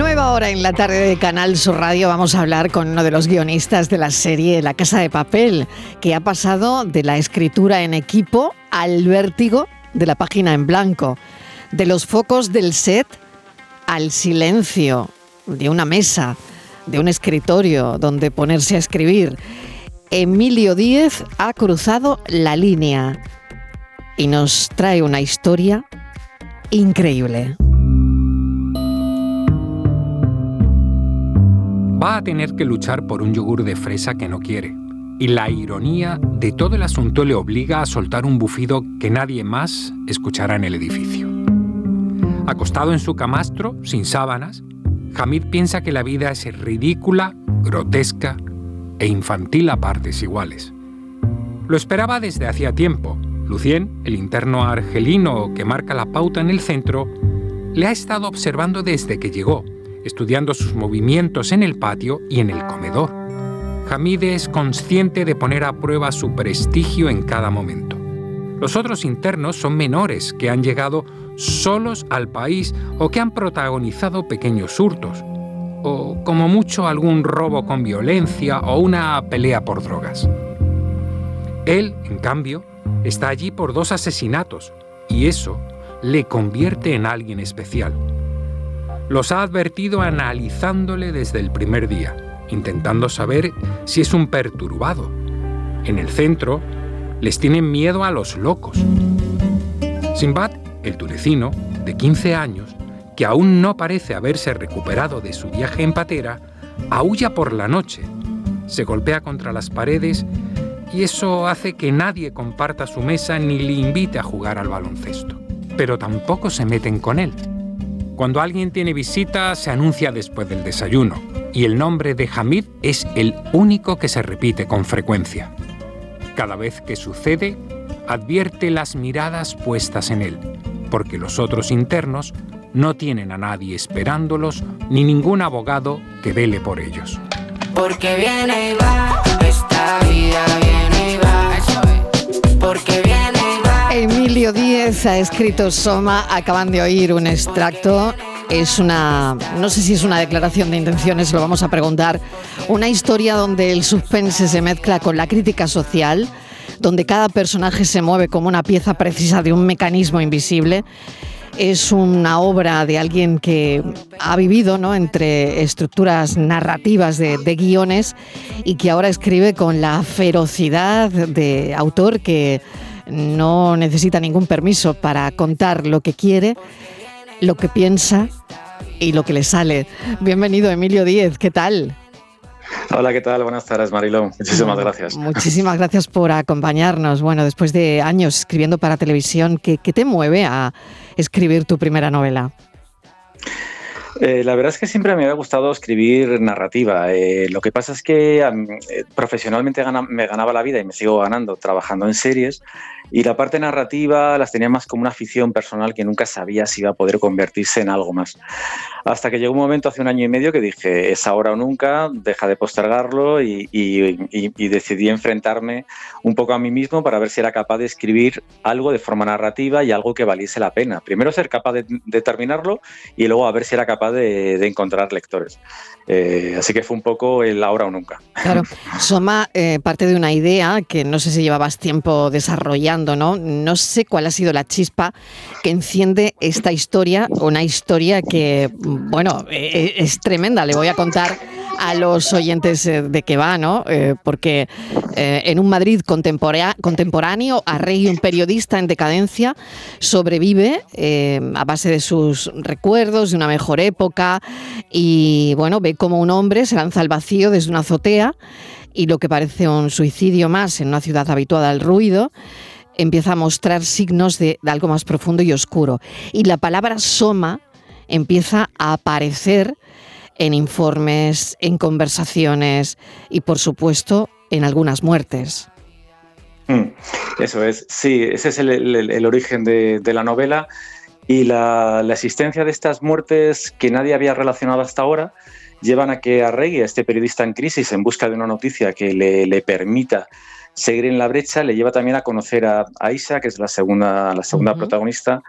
Nueva hora en la tarde de Canal Sur Radio. Vamos a hablar con uno de los guionistas de la serie La Casa de Papel, que ha pasado de la escritura en equipo al vértigo de la página en blanco, de los focos del set al silencio de una mesa, de un escritorio donde ponerse a escribir. Emilio Díez ha cruzado la línea y nos trae una historia increíble. Va a tener que luchar por un yogur de fresa que no quiere. Y la ironía de todo el asunto le obliga a soltar un bufido que nadie más escuchará en el edificio. Acostado en su camastro, sin sábanas, Hamid piensa que la vida es ridícula, grotesca e infantil a partes iguales. Lo esperaba desde hacía tiempo. Lucien, el interno argelino que marca la pauta en el centro, le ha estado observando desde que llegó, estudiando sus movimientos en el patio y en el comedor. Hamid es consciente de poner a prueba su prestigio en cada momento. Los otros internos son menores que han llegado solos al país o que han protagonizado pequeños hurtos, o como mucho algún robo con violencia o una pelea por drogas. Él, en cambio, está allí por 2 asesinatos y eso le convierte en alguien especial. Los ha advertido analizándole desde el primer día, intentando saber si es un perturbado. En el centro, les tienen miedo a los locos. Sinbad, el tunecino, de 15 años, que aún no parece haberse recuperado de su viaje en patera, aúlla por la noche, se golpea contra las paredes y eso hace que nadie comparta su mesa ni le invite a jugar al baloncesto. Pero tampoco se meten con él. Cuando alguien tiene visita, se anuncia después del desayuno, y el nombre de Hamid es el único que se repite con frecuencia. Cada vez que sucede, advierte las miradas puestas en él, porque los otros internos no tienen a nadie esperándolos, ni ningún abogado que vele por ellos. Porque viene y va, esta vida viene y va, eso es. Porque viene y va. Emilio Díez ha escrito Soma, acaban de oír un extracto. Es no sé si es una declaración de intenciones, lo vamos a preguntar. Una historia donde el suspense se mezcla con la crítica social, donde cada personaje se mueve como una pieza precisa de un mecanismo invisible. Es una obra de alguien que ha vivido, ¿no?, entre estructuras narrativas de guiones y que ahora escribe con la ferocidad de autor que no necesita ningún permiso para contar lo que quiere, lo que piensa y lo que le sale. Bienvenido, Emilio Díez, ¿qué tal? Hola, ¿qué tal? Buenas tardes, Mariló. Muchísimas gracias. Muchísimas gracias por acompañarnos. Bueno, después de años escribiendo para televisión, ¿qué te mueve a escribir tu primera novela? La verdad es que siempre me había gustado escribir narrativa. Lo que pasa es que profesionalmente me ganaba la vida y me sigo ganando trabajando en series, y la parte narrativa las tenía más como una afición personal que nunca sabía si iba a poder convertirse en algo más. Hasta que llegó un momento hace 1 año y medio que dije, es ahora o nunca, deja de postergarlo, y decidí enfrentarme un poco a mí mismo para ver si era capaz de escribir algo de forma narrativa y algo que valiese la pena. Primero ser capaz de terminarlo y luego a ver si era capaz de encontrar lectores. Así que fue un poco el ahora o nunca. Claro, Soma parte de una idea que no sé si llevabas tiempo desarrollando, ¿no? No sé cuál ha sido la chispa que enciende esta historia, una historia que, bueno, es tremenda. Le voy a contar a los oyentes de qué va, ¿no? Porque en un Madrid contemporáneo, Arregui, un periodista en decadencia, sobrevive a base de sus recuerdos de una mejor época y, bueno, ve como un hombre se lanza al vacío desde una azotea y lo que parece un suicidio más en una ciudad habituada al ruido empieza a mostrar signos de algo más profundo y oscuro. Y la palabra Soma empieza a aparecer en informes, en conversaciones y, por supuesto, en algunas muertes. Eso es, sí, ese es el origen de la novela, y la existencia de estas muertes que nadie había relacionado hasta ahora llevan a que Arregui, este periodista en crisis en busca de una noticia que le permita seguir en la brecha, le lleva también a conocer a Aisha, que es la segunda protagonista,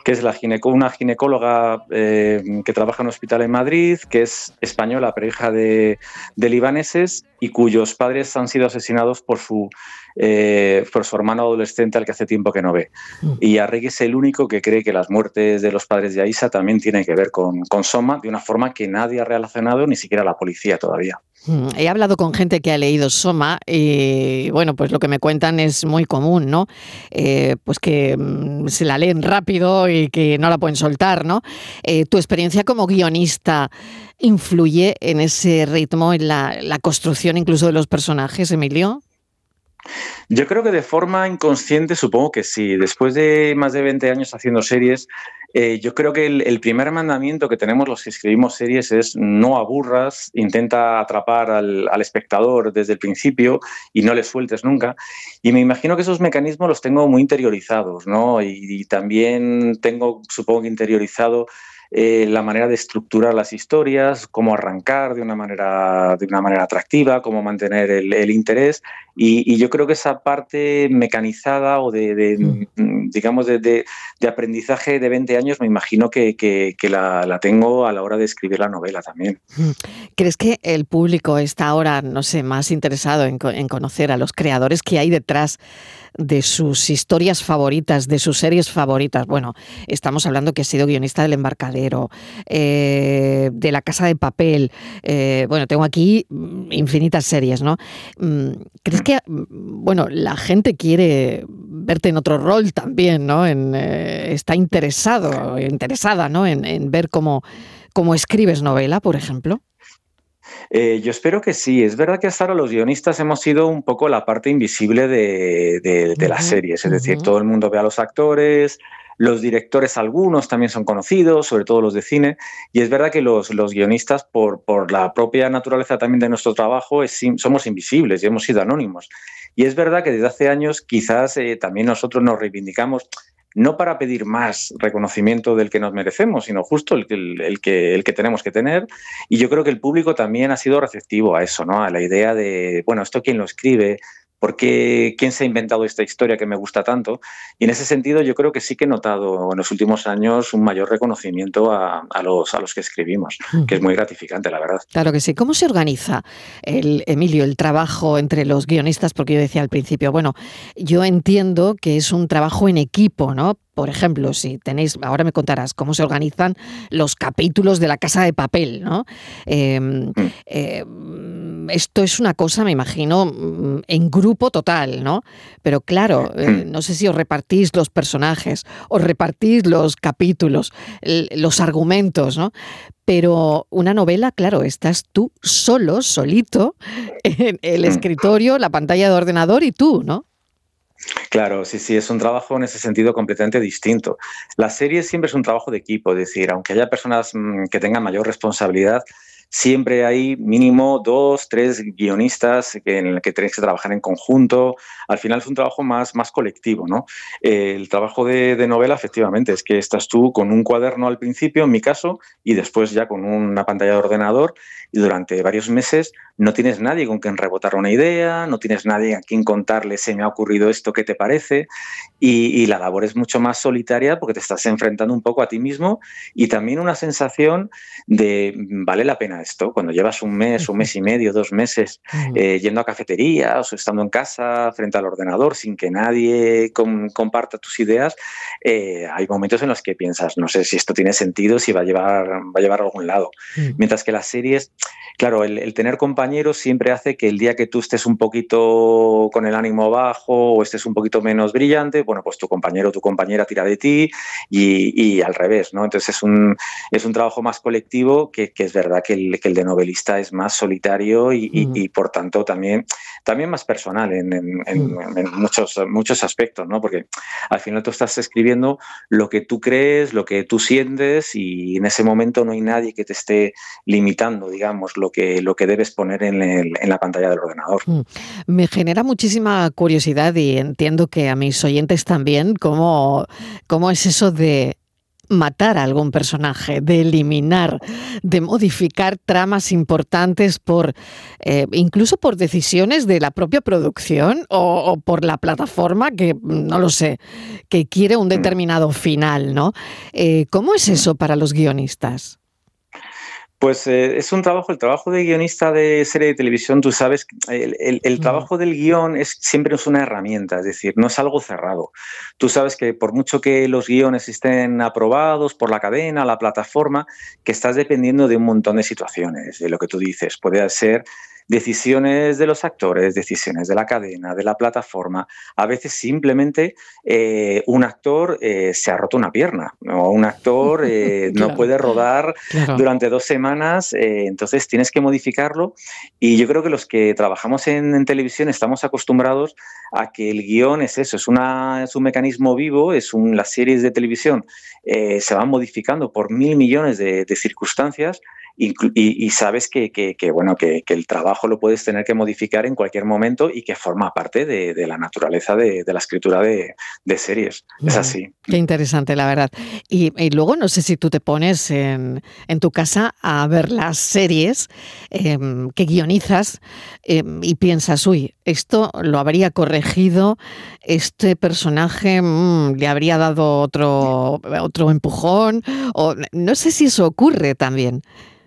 que es una ginecóloga que trabaja en un hospital en Madrid, que es española pero hija de libaneses y cuyos padres han sido asesinados por su hermano adolescente al que hace tiempo que no ve. Y Arregui es el único que cree que las muertes de los padres de Aisha también tienen que ver con Soma, de una forma que nadie ha relacionado, ni siquiera la policía todavía. He hablado con gente que ha leído Soma y bueno, pues lo que me cuentan es muy común, ¿no? Pues que se la leen rápido y que no la pueden soltar, ¿no? ¿Tu experiencia como guionista influye en ese ritmo, en la construcción incluso de los personajes, Emilio? Yo creo que de forma inconsciente supongo que sí. Después de más de 20 años haciendo series, yo creo que el primer mandamiento que tenemos los que escribimos series es no aburras, intenta atrapar al espectador desde el principio y no le sueltes nunca. Y me imagino que esos mecanismos los tengo muy interiorizados, ¿no? Y también tengo, supongo que interiorizado la manera de estructurar las historias, cómo arrancar de una manera atractiva, cómo mantener el interés. Y yo creo que esa parte mecanizada o digamos, de aprendizaje de 20 años, me imagino que la tengo a la hora de escribir la novela también. ¿Crees que el público está ahora, no sé, más interesado en conocer a los creadores que hay detrás de sus historias favoritas, de sus series favoritas? Bueno, estamos hablando que ha sido guionista del Embarcadero, de La Casa de Papel, bueno, tengo aquí infinitas series, ¿no? ¿Crees que, bueno, la gente quiere verte en otro rol también, ¿no? Está interesada, ¿no? En ver cómo escribes novela, por ejemplo. Yo espero que sí. Es verdad que hasta ahora los guionistas hemos sido un poco la parte invisible de las series. Es decir, todo el mundo ve a los actores, los directores algunos también son conocidos, sobre todo los de cine. Y es verdad que los guionistas, por la propia naturaleza también de nuestro trabajo, somos invisibles y hemos sido anónimos. Y es verdad que desde hace años quizás también nosotros nos reivindicamos, no para pedir más reconocimiento del que nos merecemos, sino justo el que tenemos que tener. Y yo creo que el público también ha sido receptivo a eso, ¿no? A la idea de, bueno, ¿esto quién lo escribe? ¿Por qué? ¿Quién se ha inventado esta historia que me gusta tanto? Y en ese sentido yo creo que sí que he notado en los últimos años un mayor reconocimiento a los que escribimos, que es muy gratificante, la verdad. Claro que sí. ¿Cómo se organiza, Emilio, el trabajo entre los guionistas? Porque yo decía al principio, bueno, yo entiendo que es un trabajo en equipo, ¿no? Por ejemplo, si tenéis, ahora me contarás cómo se organizan los capítulos de La Casa de Papel, ¿no? Esto es una cosa, me imagino, en grupo total, ¿no? Pero claro, no sé si os repartís los personajes, os repartís los capítulos, los argumentos, ¿no? Pero una novela, claro, estás tú solito, en el escritorio, la pantalla de ordenador y tú, ¿no? Claro, sí, es un trabajo en ese sentido completamente distinto. La serie siempre es un trabajo de equipo, es decir, aunque haya personas que tengan mayor responsabilidad, siempre hay mínimo 2, 3 guionistas en el que tenéis que trabajar en conjunto. Al final es un trabajo más colectivo, ¿no? El trabajo de novela, efectivamente, es que estás tú con un cuaderno al principio, en mi caso, y después ya con una pantalla de ordenador, y durante varios meses no tienes nadie con quien rebotar una idea, no tienes nadie a quien contarle se me ha ocurrido esto, ¿qué te parece? Y la labor es mucho más solitaria porque te estás enfrentando un poco a ti mismo y también una sensación de ¿vale la pena esto? Cuando llevas un mes y medio, 2 meses yendo a cafeterías o estando en casa frente al ordenador sin que nadie comparta tus ideas, hay momentos en los que piensas, no sé si esto tiene sentido, si va a llevar a algún lado. Mientras que las series, claro, el tener compañeros siempre hace que el día que tú estés un poquito con el ánimo bajo o estés un poquito menos brillante, bueno, pues tu compañero o tu compañera tira de ti y al revés, ¿no? Entonces es un trabajo más colectivo que es verdad que el de novelista es más solitario y por tanto también más personal en muchos aspectos, ¿no? Porque al final tú estás escribiendo lo que tú crees, lo que tú sientes y en ese momento no hay nadie que te esté limitando, digamos, lo que debes poner en la pantalla del ordenador. Me genera muchísima curiosidad y entiendo que a mis oyentes también, cómo es eso de matar a algún personaje, de eliminar, de modificar tramas importantes por incluso por decisiones de la propia producción o por la plataforma que, no lo sé, que quiere un determinado final, ¿no? ¿Cómo es eso para los guionistas? Pues es un trabajo, el trabajo de guionista de serie de televisión, tú sabes, el trabajo del guión siempre es una herramienta, es decir, no es algo cerrado. Tú sabes que por mucho que los guiones estén aprobados por la cadena, la plataforma, que estás dependiendo de un montón de situaciones, de lo que tú dices. Puede ser decisiones de los actores, decisiones de la cadena, de la plataforma. A veces simplemente un actor se ha roto una pierna, o un actor Claro, no puede rodar claro. durante 2 semanas, entonces tienes que modificarlo. Y yo creo que los que trabajamos en televisión estamos acostumbrados a que el guión es eso, es un mecanismo vivo, las series de televisión se van modificando por 1.000 millones de circunstancias. Y sabes que el trabajo lo puedes tener que modificar en cualquier momento y que forma parte de la naturaleza de la escritura de series. Es así. Qué interesante, la verdad. Y luego no sé si tú te pones en tu casa a ver las series que guionizas y piensas, uy, esto lo habría corregido, este personaje le habría dado otro empujón, o no sé si eso ocurre también.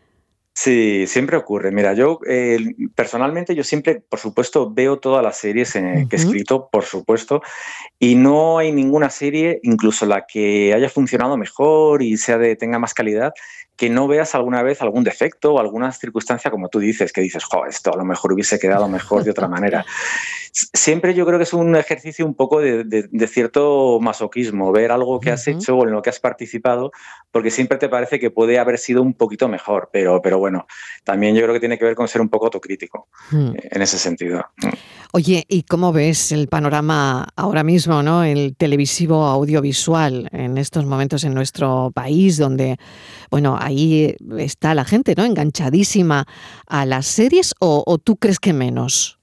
Sí, siempre ocurre. Mira, yo personalmente yo siempre, por supuesto, veo todas las series que he Ujú. escrito, por supuesto, y no hay ninguna serie, incluso la que haya funcionado mejor y tenga más calidad, que no veas alguna vez algún defecto o alguna circunstancia, como tú dices, que dices, jo, esto a lo mejor hubiese quedado mejor de otra manera. Siempre yo creo que es un ejercicio un poco de cierto masoquismo, ver algo que has Ujú. hecho o en lo que has participado, porque siempre te parece que puede haber sido un poquito mejor, pero bueno, también yo creo que tiene que ver con ser un poco autocrítico Mm. en ese sentido. Oye, ¿y cómo ves el panorama ahora mismo, ¿no? El televisivo audiovisual en estos momentos en nuestro país, donde, bueno, ahí está la gente, ¿no? Enganchadísima a las series, o tú crees que menos?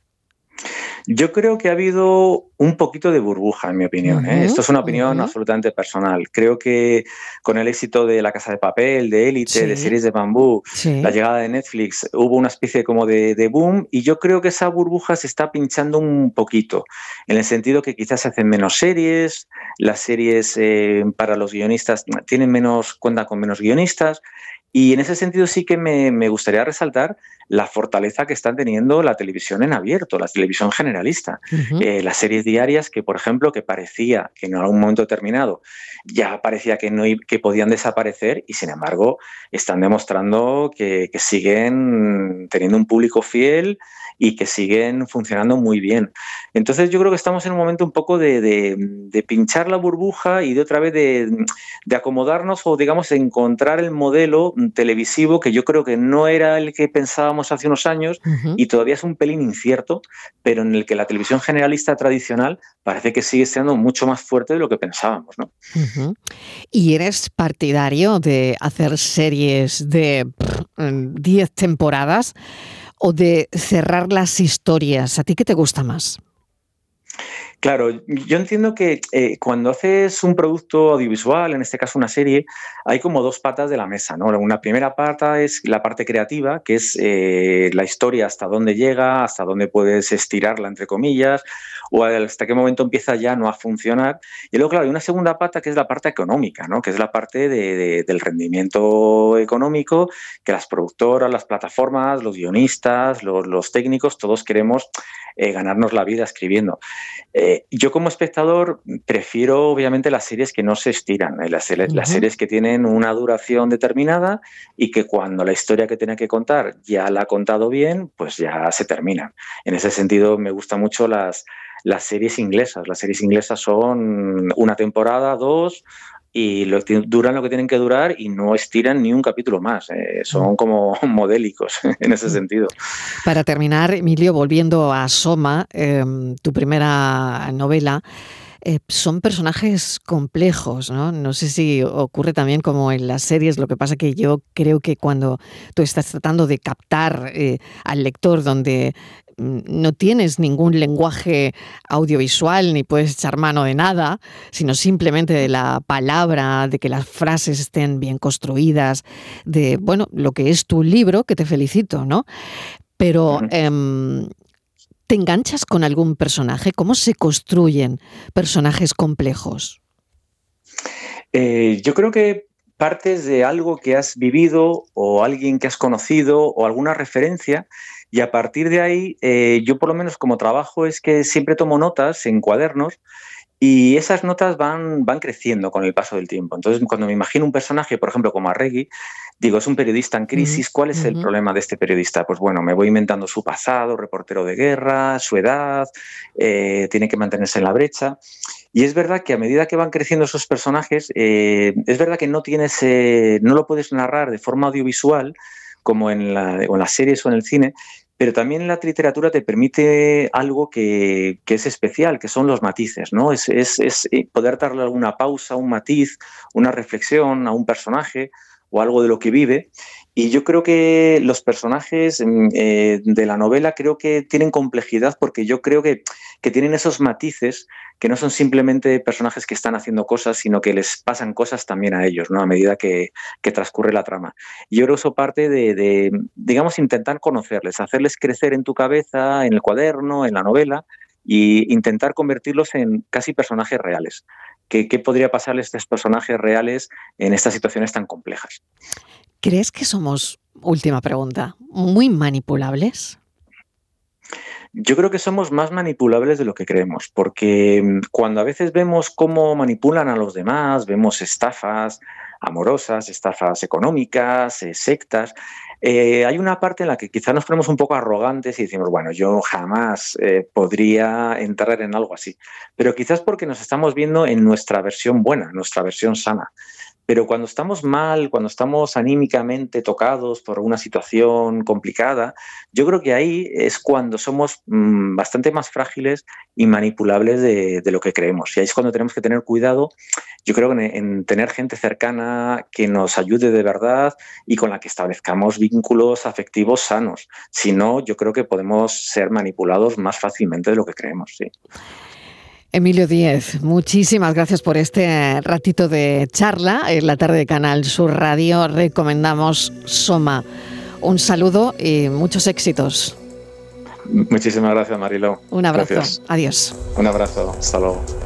Yo creo que ha habido un poquito de burbuja, en mi opinión, ¿eh? Ujú, Esto es una opinión ujú. absolutamente personal. Creo que con el éxito de La Casa de Papel, de Élite, de Sí, Series de Bambú, la sí. llegada de Netflix, hubo una especie como de boom, y yo creo que esa burbuja se está pinchando un poquito, en el sentido que quizás se hacen menos series, las series para los guionistas cuentan con menos guionistas, y en ese sentido sí que me gustaría resaltar la fortaleza que están teniendo la televisión en abierto, la televisión generalista. Ujú. Las series diarias que, por ejemplo, que parecía que en algún momento determinado ya parecía que, que podían desaparecer, y sin embargo están demostrando que siguen teniendo un público fiel y que siguen funcionando muy bien. Entonces yo creo que estamos en un momento un poco de pinchar la burbuja y de otra vez de acomodarnos, o digamos encontrar el modelo televisivo que yo creo que no era el que pensábamos hace unos años, Ujú. y todavía es un pelín incierto, pero en el que la televisión generalista tradicional parece que sigue siendo mucho más fuerte de lo que pensábamos, ¿no? Ujú. ¿Y eres partidario de hacer series de 10 temporadas o de cerrar las historias? ¿A ti qué te gusta más? Claro, yo entiendo que cuando haces un producto audiovisual, en este caso una serie, hay como 2 patas de la mesa, ¿no? Una primera pata es la parte creativa, que es la historia, hasta dónde llega, hasta dónde puedes estirarla, entre comillas, o hasta qué momento empieza ya no a funcionar. Y luego, claro, hay una segunda pata que es la parte económica, ¿no? Que es la parte del rendimiento económico, que las productoras, las plataformas, los guionistas, los técnicos, todos queremos ganarnos la vida escribiendo. Yo como espectador prefiero obviamente las series que no se estiran, las Ujú. series que tienen una duración determinada y que cuando la historia que tenía que contar ya la ha contado bien, pues ya se termina. En ese sentido me gustan mucho las series inglesas. Las series inglesas son una temporada, 2, y duran lo que tienen que durar y no estiran ni un capítulo más. Mm. Son como modélicos en ese Mm. sentido. Para terminar, Emilio, volviendo a Soma, tu primera novela, son personajes complejos, ¿no? No sé si ocurre también como en las series, lo que pasa que yo creo que cuando tú estás tratando de captar al lector donde no tienes ningún lenguaje audiovisual ni puedes echar mano de nada, sino simplemente de la palabra, de que las frases estén bien construidas, de, bueno, lo que es tu libro, que te felicito, ¿no? Pero ¿te enganchas con algún personaje? ¿Cómo se construyen personajes complejos? Yo creo que partes de algo que has vivido o alguien que has conocido o alguna referencia, y a partir de ahí, yo por lo menos como trabajo es que siempre tomo notas en cuadernos y esas notas van creciendo con el paso del tiempo. Entonces, cuando me imagino un personaje, por ejemplo, como Arregui, digo, es un periodista en crisis, ¿cuál es el problema de este periodista? Pues bueno, me voy inventando su pasado, reportero de guerra, su edad, tiene que mantenerse en la brecha. Y es verdad que a medida que van creciendo esos personajes, es verdad que no lo puedes narrar de forma audiovisual, como en las series o en el cine, pero también la literatura te permite algo que es especial, que son los matices, ¿no? Es poder darle alguna pausa, un matiz, una reflexión a un personaje o algo de lo que vive. Y yo creo que los personajes de la novela creo que tienen complejidad porque yo creo que tienen esos matices que no son simplemente personajes que están haciendo cosas, sino que les pasan cosas también a ellos, ¿no? A medida que transcurre la trama. Y yo creo que eso parte de, digamos, intentar conocerles, hacerles crecer en tu cabeza, en el cuaderno, en la novela, y intentar convertirlos en casi personajes reales. ¿Qué podría pasarle a estos personajes reales en estas situaciones tan complejas? ¿Crees que somos, última pregunta, muy manipulables? Yo creo que somos más manipulables de lo que creemos, porque cuando a veces vemos cómo manipulan a los demás, vemos estafas amorosas, estafas económicas, sectas, hay una parte en la que quizás nos ponemos un poco arrogantes y decimos, bueno, yo jamás podría entrar en algo así. Pero quizás porque nos estamos viendo en nuestra versión buena, nuestra versión sana. Pero cuando estamos mal, cuando estamos anímicamente tocados por una situación complicada, yo creo que ahí es cuando somos bastante más frágiles y manipulables de lo que creemos. Y ahí es cuando tenemos que tener cuidado, yo creo, en tener gente cercana que nos ayude de verdad y con la que establezcamos vínculos afectivos sanos. Si no, yo creo que podemos ser manipulados más fácilmente de lo que creemos, sí. Emilio Díez, muchísimas gracias por este ratito de charla. En la tarde de Canal Sur Radio recomendamos Soma. Un saludo y muchos éxitos. Muchísimas gracias, Mariló. Un abrazo. Gracias. Adiós. Un abrazo. Hasta luego.